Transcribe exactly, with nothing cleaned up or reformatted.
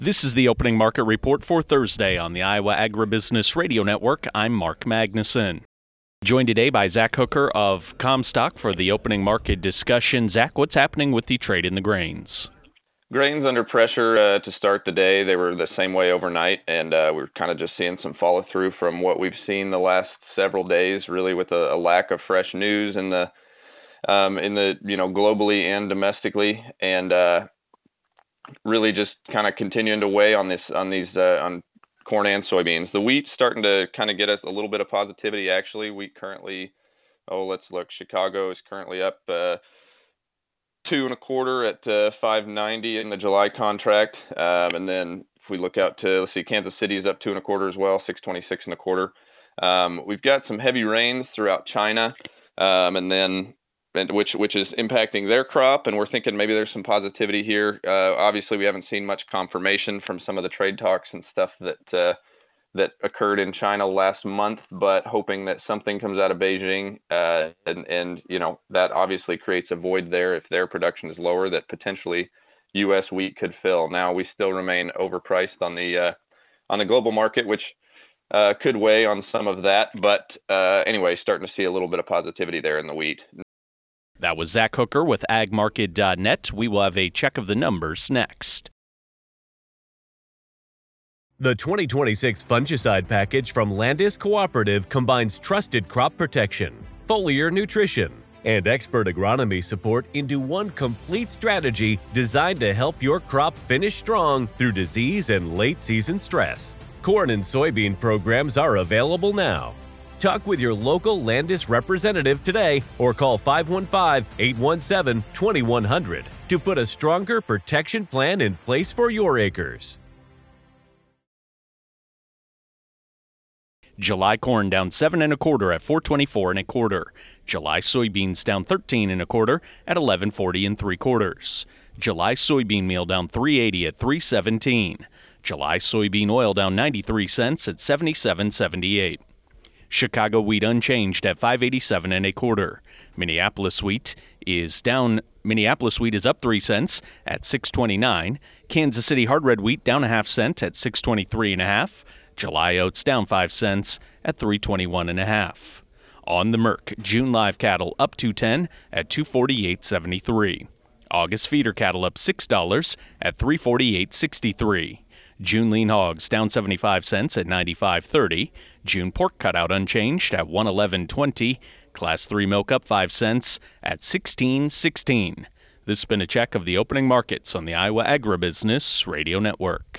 This is the opening market report for Thursday on the Iowa Agribusiness Radio Network. I'm Mark Magnuson. Joined today by Zach Hooker of Comstock for the opening market discussion. Zach, what's happening with the trade in the grains? Grains under pressure uh, to start the day. They were the same way overnight, and uh, we're kind of just seeing some follow through from what we've seen the last several days, really with a, a lack of fresh news in the um, in the you know globally and domestically, and uh, really just kind of continuing to weigh on this on these uh, on corn and soybeans. The wheat's starting to kind of get us a little bit of positivity. Actually, wheat currently, oh let's look, Chicago is currently up Uh, two and a quarter at uh, five ninety in the July contract, um, and then if we look out to let's see, Kansas City is up two and a quarter as well, six twenty-six and a quarter. Um, we've got some heavy rains throughout China, um, and then and which which is impacting their crop, and we're thinking maybe there's some positivity here. Uh, obviously, we haven't seen much confirmation from some of the trade talks and stuff that uh, that occurred in China last month, but hoping that something comes out of Beijing, uh, and, and, you know, that obviously creates a void there if their production is lower that potentially U S wheat could fill. Now, we still remain overpriced on the uh, on the global market, which uh, could weigh on some of that. But uh, anyway, starting to see a little bit of positivity there in the wheat. That was Zach Hooker with ag market dot net. We will have a check of the numbers next. The twenty twenty-six fungicide package from Landis Cooperative combines trusted crop protection, foliar nutrition, and expert agronomy support into one complete strategy designed to help your crop finish strong through disease and late-season stress. Corn and soybean programs are available now. Talk with your local Landis representative today or call five one five, eight one seven, two one zero zero to put a stronger protection plan in place for your acres. July corn down seven and a quarter at four twenty-four and a quarter. July soybeans down thirteen and a quarter at eleven forty and three quarters. July soybean meal down three eighty at three seventeen. July soybean oil down ninety-three cents at seventy-seven seventy-eight. Chicago wheat unchanged at five eighty-seven and a quarter. Minneapolis wheat is down. Minneapolis wheat is up three cents at six twenty-nine. Kansas City hard red wheat down a half cent at six twenty-three and a half. July oats down five cents at three twenty-one and a half. On the Merc, June live cattle up two ten at two forty-eight seventy-three. August feeder cattle up six dollars at three forty-eight sixty-three. June lean hogs down seventy-five cents at ninety-five thirty. June pork cutout unchanged at one eleven twenty. Class three milk up five cents at sixteen sixteen. This has been a check of the opening markets on the Iowa Agribusiness Radio Network.